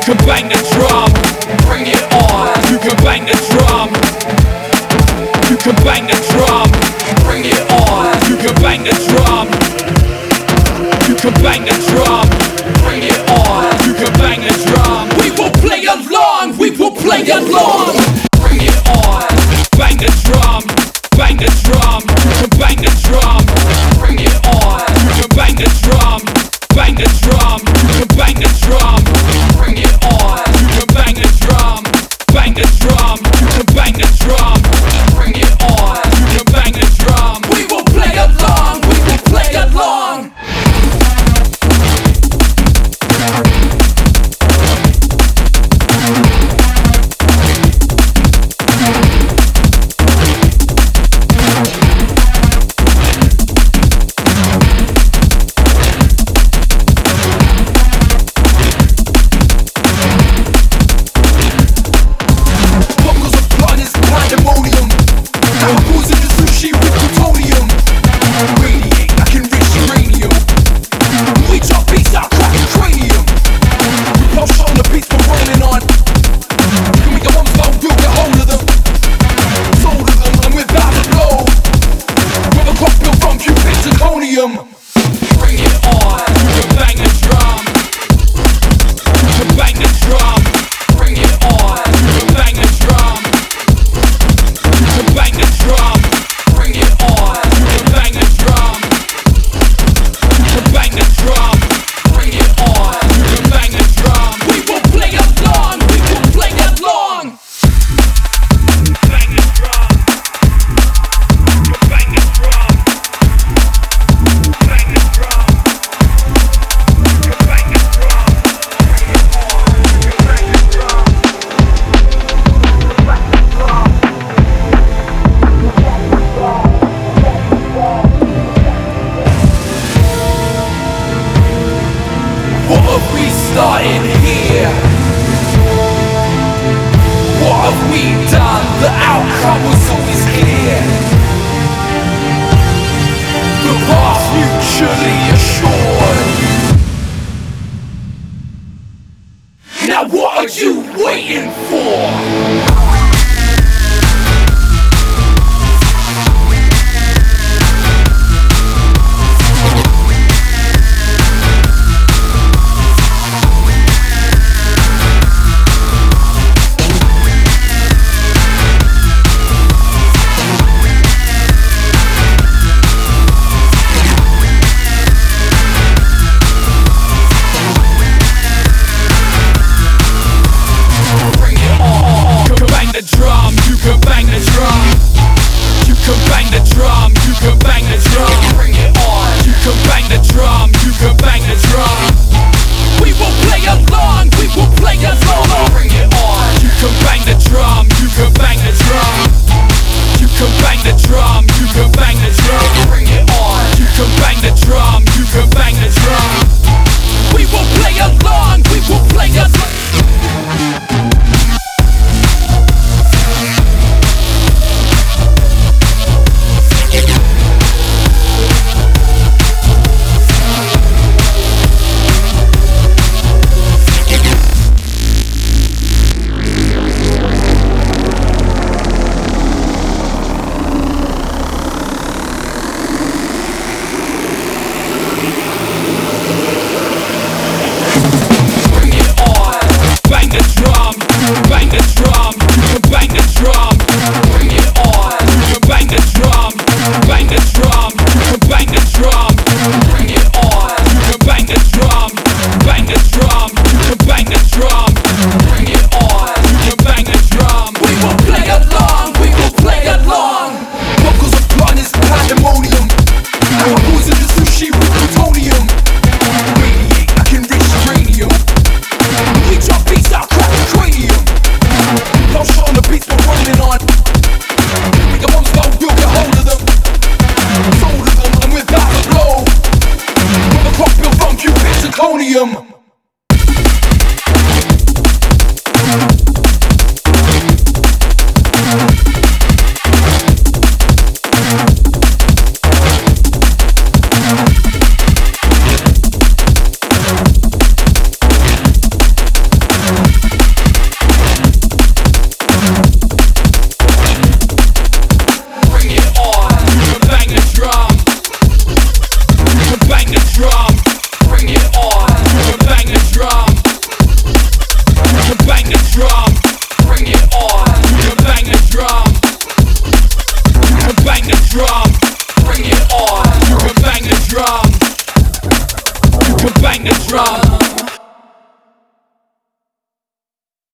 can bang the drum, bring it on. You can bang the drum. You can bang the drum, bring it on. You can bang the drum. You can bang the drum, bring it on. You can bang the drum. We will play along. We will play along. Bring it on. Bang the drum. Bang the drum. You can bang the drum. Bring it on. You can bang the drum. Bang the drum. You can bang the drum. Bring it on. You can bang the drum. Bang the drum. You can bang the drum. Bring it on. You can bang the drum. We will play along. We will play along. Bring it on. You can bang the drum. You can bang the drum. Bring it on. You can bang the drum. You can bang the drum. Bring it on. You can bang the drum. You can bang the drum. Bring it on. You can bang the drum. We will play along. We will play along. Bang the drum. You can bang the drum. Bang the drum. You can bang the drum. Bring it on. You can bang the drum. Bang the drum. What have we started here? What have we done? The outcome was always clear. The path mutually assured. Now what are you waiting for? Bring it on. You can bang the drum. You can bang the drum. You can bang the drum. You can bang the drum. Bring it on. You can bang the drum. You can bang the drum. We will play along. We will play along. Bring it on. You can bang the drum. You can bang the drum. You can bang the drum. You can bang the drum. Bring it on. You can bang the drum. You can bang the drum. We will play along. We will play along. Bring it on. Bang the drum. Bang the drum. You can bang the drum. Bring it on. You can bang the drum. Bang the drum. You can bang the drum. Bring it on. You can bang the drum. Bang the drum. You can bang the drum. Bring it on. You can bang the drum. We will play along. We will play along. Vocals of blood is pandemonium. Our boys in the sushi with plutonium. Radiate like enriched uranium. We drop beats out, crack the cranium. Don't shot on the beats we're rolling on. We got one spell, we'll get hold of them. Sold of them, and without a blow. With a clock built from Cupid zirconium. bang the drum.